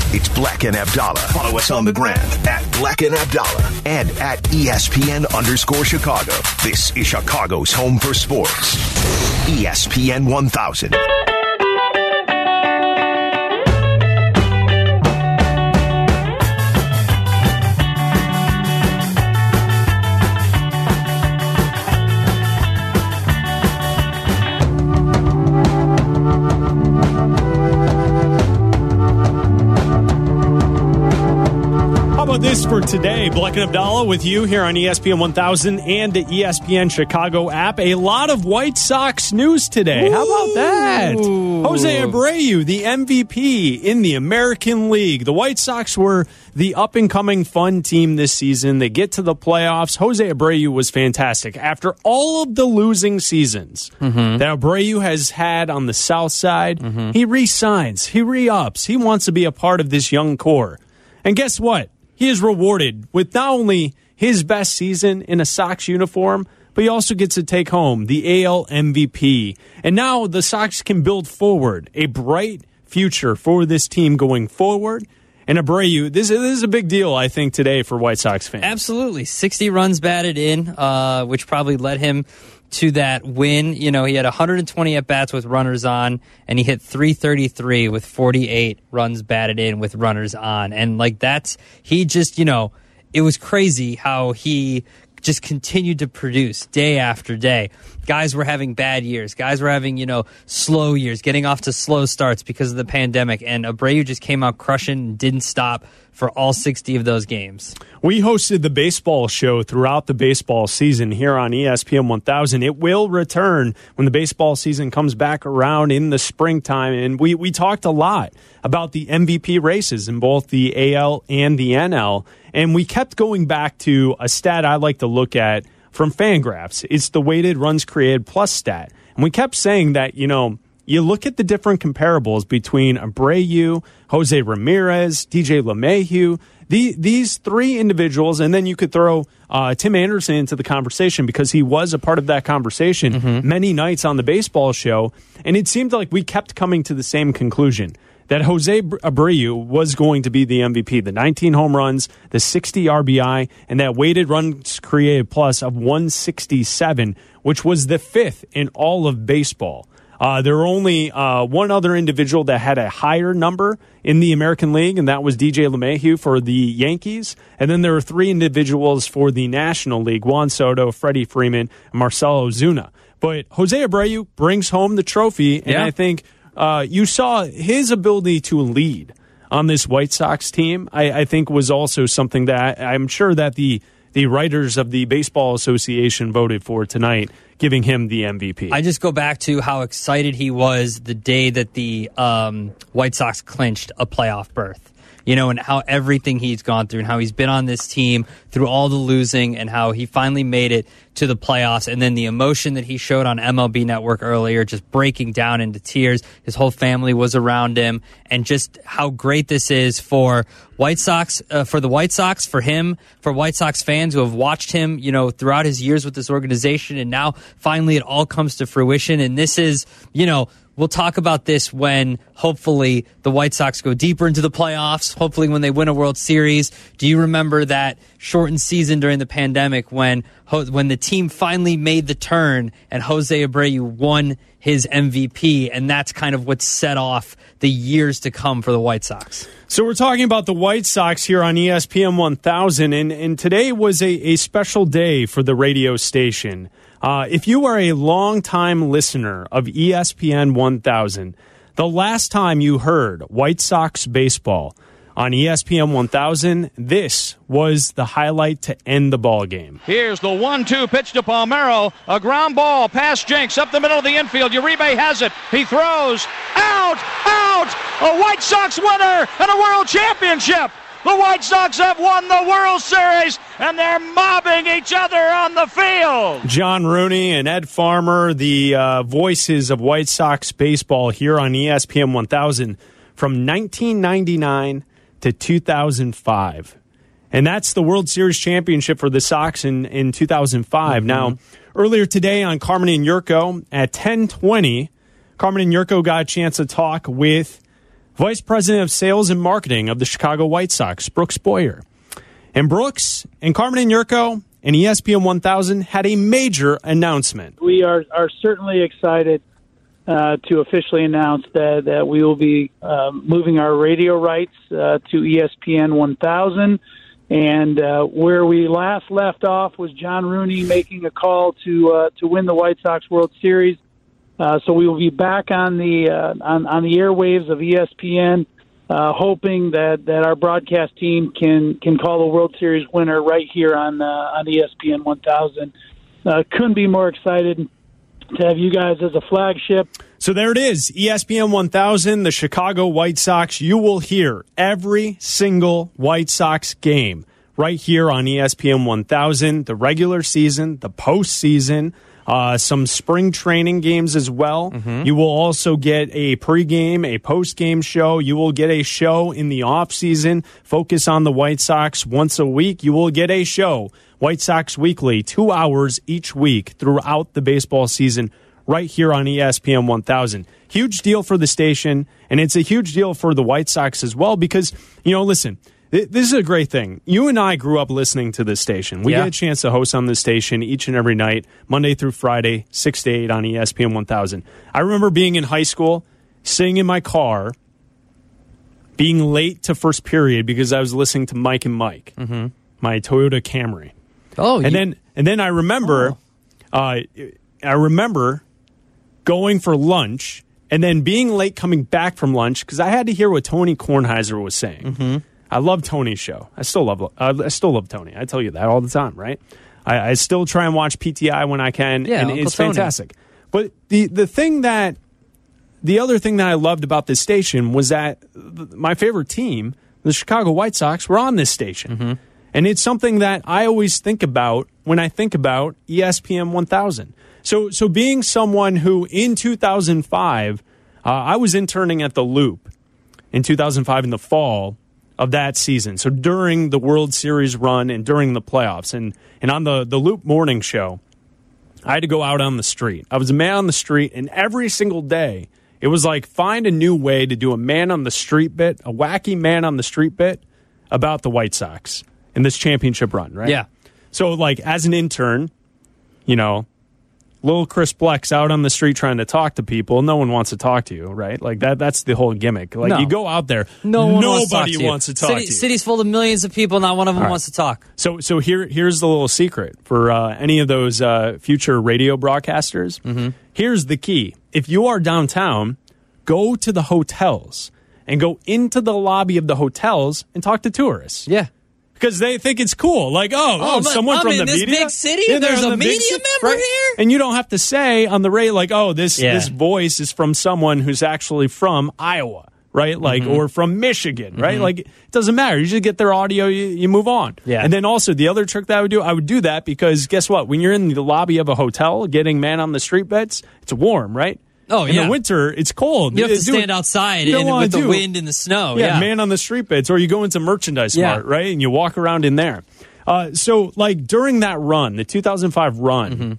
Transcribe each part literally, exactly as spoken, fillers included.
It's Black and Abdallah. Follow us on the gram at Black and Abdallah and at E S P N underscore Chicago. This is Chicago's home for sports. E S P N one thousand. This for today. Black and Abdallah with you here on E S P N one thousand and the E S P N Chicago app. A lot of White Sox news today. Ooh. How about that? Jose Abreu, the M V P in the American League. The White Sox were the up-and-coming fun team this season. They get to the playoffs. Jose Abreu was fantastic. After all of the losing seasons mm-hmm. that Abreu has had on the South Side, mm-hmm. he re-signs. He re-ups. He wants to be a part of this young core. And guess what? He is rewarded with not only his best season in a Sox uniform, but he also gets to take home the A L M V P. And now the Sox can build forward a bright future for this team going forward. And Abreu, this, this is a big deal, I think, today for White Sox fans. Absolutely. sixty runs batted in, uh, which probably led him to that win. You know, he had one hundred twenty at-bats with runners on, and he hit three thirty-three with forty-eight runs batted in with runners on. And, like, that's, he just, you know, it was crazy how he just continued to produce day after day. Guys were having bad years. Guys were having, you know, slow years, getting off to slow starts because of the pandemic. And Abreu just came out crushing and didn't stop for all sixty of those games. We hosted the baseball show throughout the baseball season here on E S P N one thousand. It will return when the baseball season comes back around in the springtime. And we, we talked a lot about the M V P races in both the A L and the N L. And we kept going back to a stat I like to look at from Fangraphs. It's the weighted runs created plus stat. And we kept saying that, you know, you look at the different comparables between Abreu, Jose Ramirez, D J LeMahieu, the, these three individuals, and then you could throw uh, Tim Anderson into the conversation because he was a part of that conversation mm-hmm. many nights on the baseball show. And it seemed like we kept coming to the same conclusion, that Jose Abreu was going to be the M V P. The nineteen home runs, the sixty R B I, and that weighted runs created plus of one sixty-seven, which was the fifth in all of baseball. Uh, there were only uh, one other individual that had a higher number in the American League, and that was D J LeMahieu for the Yankees. And then there were three individuals for the National League, Juan Soto, Freddie Freeman, and Marcell Ozuna. But Jose Abreu brings home the trophy, and yeah. I think uh, you saw his ability to lead on this White Sox team, I, I think was also something that I'm sure that the the writers of the Baseball Association voted for tonight, giving him the M V P. I just go back to how excited he was the day that the um, White Sox clinched a playoff berth. You know, and how everything he's gone through and how he's been on this team through all the losing and how he finally made it to the playoffs. And then the emotion that he showed on M L B Network earlier, just breaking down into tears. His whole family was around him, and just how great this is for White Sox, uh, for the White Sox, for him, for White Sox fans who have watched him, you know, throughout his years with this organization. And now finally it all comes to fruition. And this is, you know, we'll talk about this when, hopefully, the White Sox go deeper into the playoffs, hopefully when they win a World Series. Do you remember that shortened season during the pandemic when when the team finally made the turn and Jose Abreu won his M V P, and that's kind of what set off the years to come for the White Sox? So we're talking about the White Sox here on E S P N one thousand, and, and today was a, a special day for the radio station. Uh, if you are a longtime listener of E S P N one thousand, the last time you heard White Sox baseball on E S P N one thousand, this was the highlight to end the ball game. Here's the one two pitch to Palmeiro. A ground ball past Jenks up the middle of the infield. Uribe has it. He throws. Out! Out! A White Sox winner and a world championship! The White Sox have won the World Series, and they're mobbing each other on the field. John Rooney and Ed Farmer, the uh, voices of White Sox baseball here on E S P N one thousand from nineteen ninety-nine to two thousand five. And that's the World Series championship for the Sox in, in two thousand five. Mm-hmm. Now, earlier today on Carmen and Yurko at ten twenty, Carmen and Yurko got a chance to talk with Vice President of Sales and Marketing of the Chicago White Sox, Brooks Boyer. And Brooks and Carmen and Yurko and E S P N one thousand had a major announcement. We are, are certainly excited uh, to officially announce that, that we will be uh, moving our radio rights uh, to E S P N one thousand. And uh, where we last left off was John Rooney making a call to uh, to win the White Sox World Series. Uh, so we will be back on the uh, on, on the airwaves of E S P N, uh, hoping that, that our broadcast team can, can call the World Series winner right here on uh, on E S P N one thousand. Uh, couldn't be more excited to have you guys as a flagship. So there it is, E S P N one thousand, the Chicago White Sox. You will hear every single White Sox game right here on E S P N one thousand, the regular season, the postseason, uh, some spring training games as well. Mm-hmm. You will also get a pregame, a postgame show. You will get a show in the offseason, focus on the White Sox once a week. You will get a show, White Sox Weekly, two hours each week throughout the baseball season, right here on E S P N one thousand. Huge deal for the station, and it's a huge deal for the White Sox as well because, you know, listen, th- this is a great thing. You and I grew up listening to this station. We yeah. get a chance to host on this station each and every night, Monday through Friday, six to eight on E S P N one thousand. I remember being in high school, sitting in my car, being late to first period because I was listening to Mike and Mike, mm-hmm. my Toyota Camry. Oh, and you- then and then I remember, oh. uh, I remember going for lunch and then being late coming back from lunch because I had to hear what Tony Kornheiser was saying. Mm-hmm. I love Tony's show. I still love. Uh, I still love Tony. I tell you that all the time, right? I, I still try and watch P T I when I can, yeah, and Uncle it's Tony. fantastic. But the the thing that the other thing that I loved about this station was that th- my favorite team, the Chicago White Sox, were on this station. Mm-hmm. And it's something that I always think about when I think about E S P N one thousand. So so being someone who in two thousand five, uh, I was interning at the Loop in two thousand five in the fall of that season. So during the World Series run and during the playoffs. And, and on the, the Loop morning show, I had to go out on the street. I was a man on the street, and every single day, it was like find a new way to do a man on the street bit, a wacky man on the street bit about the White Sox in this championship run, right? Yeah. So, like, as an intern, you know, little Chris Blex out on the street trying to talk to people. No one wants to talk to you, right? Like, that. that's the whole gimmick. Like, No. you go out there, No one nobody wants to talk to you. wants to talk City, to you. City's full of millions of people, not one of them right. wants to talk. So, so here, here's the little secret for uh, any of those uh, future radio broadcasters. Mm-hmm. Here's the key. If you are downtown, go to the hotels and go into the lobby of the hotels and talk to tourists. Yeah. Because they think it's cool. Like, oh, oh, I'm- someone I'm from in the this media. big city Yeah, and they're there's in a the big media ci- member right? here? And you don't have to say on the radio, like, oh, this Yeah. this voice is from someone who's actually from Iowa, right? Like, Mm-hmm. or from Michigan, right? Like, it doesn't matter. You just get their audio, you, you move on. Yeah. And then also the other trick that I would do, I would do that because guess what? When you're in the lobby of a hotel getting man on the street beds, it's warm, right? Oh, in yeah. the winter, it's cold. You have to Do stand it- outside you don't and wanna with the do- wind and the snow. yeah, Yeah, man on the street beds, or you go into Merchandise Yeah. Mart, right? And you walk around in there. Uh, so, like, during that run, the two thousand five run, Mm-hmm.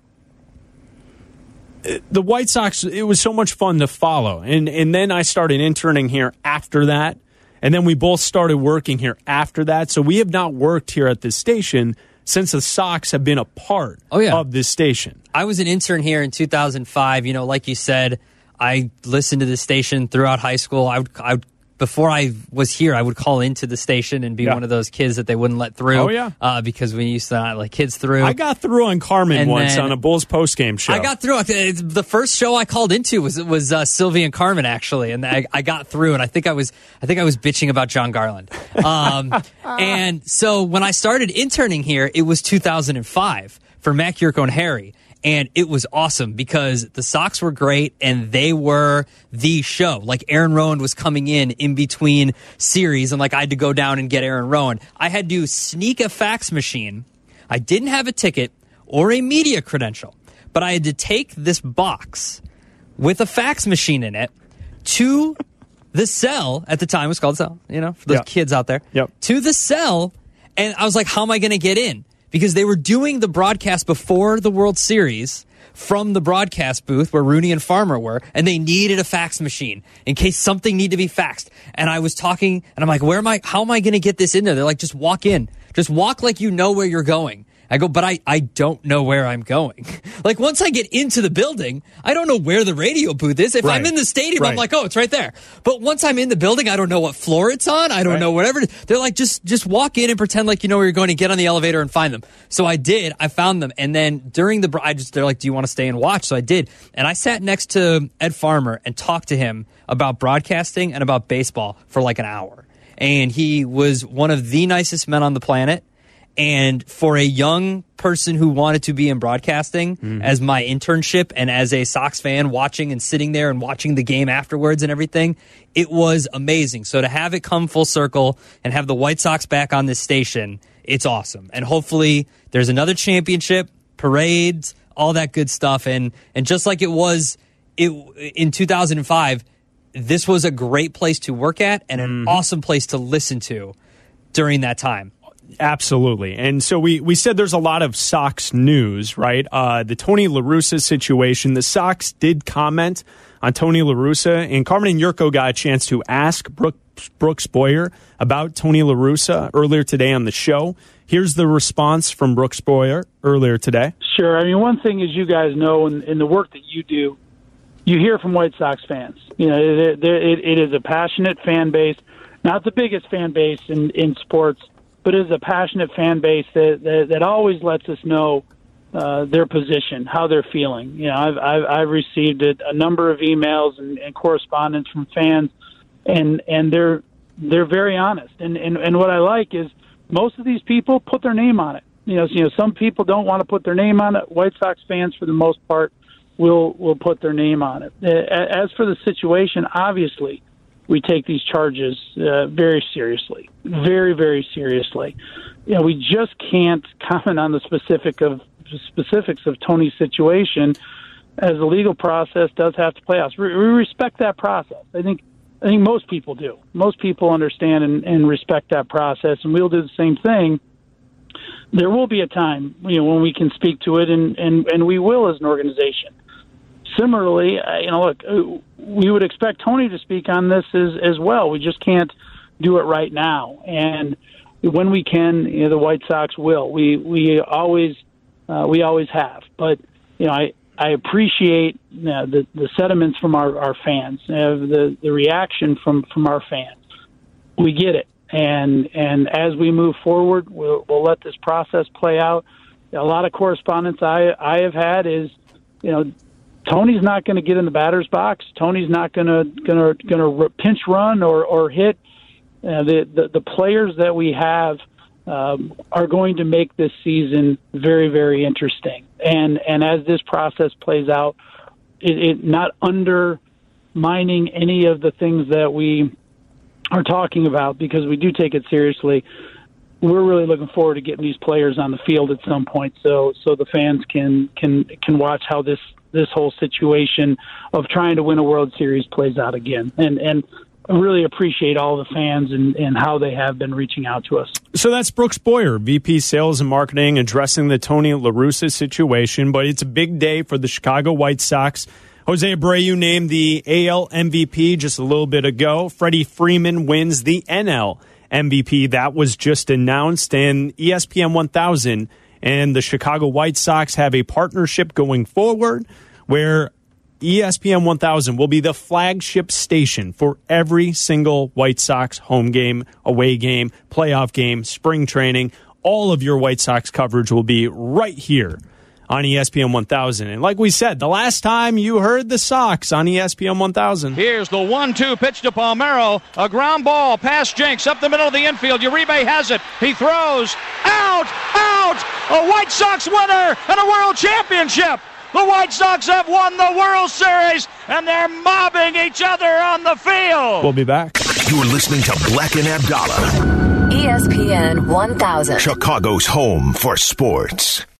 it- the White Sox, it was so much fun to follow. And, and then I started interning here after that. And then we both started working here after that. So we have not worked here at this station since the Sox have been a part Oh, yeah. of this station. I was an intern here in two thousand five. You know, like you said, I listened to the station throughout high school. I would, I would, before I was here, I would call into the station and be Yeah. one of those kids that they wouldn't let through. Oh, yeah. uh, because we used to not let kids through. I got through on Carmen And once then- on a Bulls postgame show. I got through. The first show I called into was was uh, Sylvie and Carmen actually, and I, I got through. And I think I was I think I was bitching about John Garland. Um, and so when I started interning here, it was two thousand five for Mac Yurko and Harry. And it was awesome because the Sox were great and they were the show. Like Aaron Rowan was coming in in between series, and like I had to go down and get Aaron Rowan. I had to sneak a fax machine. I didn't have a ticket or a media credential, but I had to take this box with a fax machine in it to the cell. At the time, it was called Cell, you know, for those Yeah. kids out there. Yep. To the cell, and I was like, how am I going to get in? because they were doing the broadcast before the World Series from the broadcast booth where Rooney and Farmer were, and they needed a fax machine in case something needed to be faxed. And I was talking, and I'm like, where am I, how am I going to get this in there? They're like, just walk in. Just walk like you know where you're going. I go, but I, I don't know where I'm going. Like, once I get into the building, I don't know where the radio booth is. If right. I'm in the stadium, right. I'm like, oh, it's right there. But once I'm in the building, I don't know what floor it's on. I don't right. know whatever. They're like, just just walk in and pretend like you know where you're going and get on the elevator and find them. So I did. I found them. And then during the, I just, they're like, do you want to stay and watch? So I did. And I sat next to Ed Farmer and talked to him about broadcasting and about baseball for like an hour. And he was one of the nicest men on the planet. And for a young person who wanted to be in broadcasting, mm-hmm. as my internship and as a Sox fan watching and sitting there and watching the game afterwards and everything, it was amazing. So to have it come full circle and have the White Sox back on this station, it's awesome. And hopefully there's another championship, parades, all that good stuff. And and just like it was it in two thousand five, this was a great place to work at and an mm-hmm. awesome place to listen to during that time. Absolutely. And so we, we said there's a lot of Sox news, right? Uh, the Tony La Russa situation. The Sox did comment on Tony La Russa, and Carmen and Yurko got a chance to ask Brooks, Brooks Boyer about Tony La Russa earlier today on the show. Here's the response from Brooks Boyer earlier today. Sure. I mean, one thing, as you guys know, in, in the work that you do, you hear from White Sox fans. You know, it, it, it is a passionate fan base, not the biggest fan base in, in sports, but is a passionate fan base that, that, that always lets us know uh, their position, how they're feeling. You know, I've, I've, I've received a, a number of emails and, and correspondence from fans, and and they're they're very honest. And, and and what I like is most of these people put their name on it. You know, so, you know, some people don't want to put their name on it. White Sox fans, for the most part, will will put their name on it. As for the situation, obviously, we take these charges uh, very seriously, very, very seriously. You know, we just can't comment on the specific of specifics of Tony's situation, as the legal process does have to play out. We respect that process. I think I think most people do. Most people understand and, and respect that process, and we'll do the same thing. There will be a time, you know, when we can speak to it, and, and, and we will as an organization. Similarly, you know, look, we would expect Tony to speak on this as, as well. We just can't do it right now. And when we can, you know, the White Sox will. We we always uh, we always have. But you know, I I appreciate you know, the the sentiments from our, our fans, uh, the the reaction from, from our fans. We get it, and and as we move forward, we'll we'll let this process play out. A lot of correspondence I I have had is, you know, Tony's not going to get in the batter's box. Tony's not going to going to going to pinch run or or hit. Uh, the, the the players that we have um, are going to make this season very, very interesting. And and as this process plays out, it, it not undermining any of the things that we are talking about, because we do take it seriously. We're really looking forward to getting these players on the field at some point, so so the fans can can can watch how this this whole situation of trying to win a World Series plays out again. And and I really appreciate all the fans and, and how they have been reaching out to us. So that's Brooks Boyer, V P Sales and Marketing, addressing the Tony La Russa situation. But it's a big day for the Chicago White Sox. Jose Abreu named the A L M V P just a little bit ago. Freddie Freeman wins the N L M V P. That was just announced. And E S P N one thousand and the Chicago White Sox have a partnership going forward where E S P N one thousand will be the flagship station for every single White Sox home game, away game, playoff game, spring training. All of your White Sox coverage will be right here on E S P N one thousand. And like we said, the last time you heard the Sox on E S P N one thousand. Here's the one two pitch to Palmeiro. A ground ball past Jenks up the middle of the infield. Uribe has it. He throws. Out! Out! A White Sox winner and a world championship. The White Sox have won the World Series, and they're mobbing each other on the field. We'll be back. You're listening to Black and Abdallah. E S P N one thousand. Chicago's home for sports.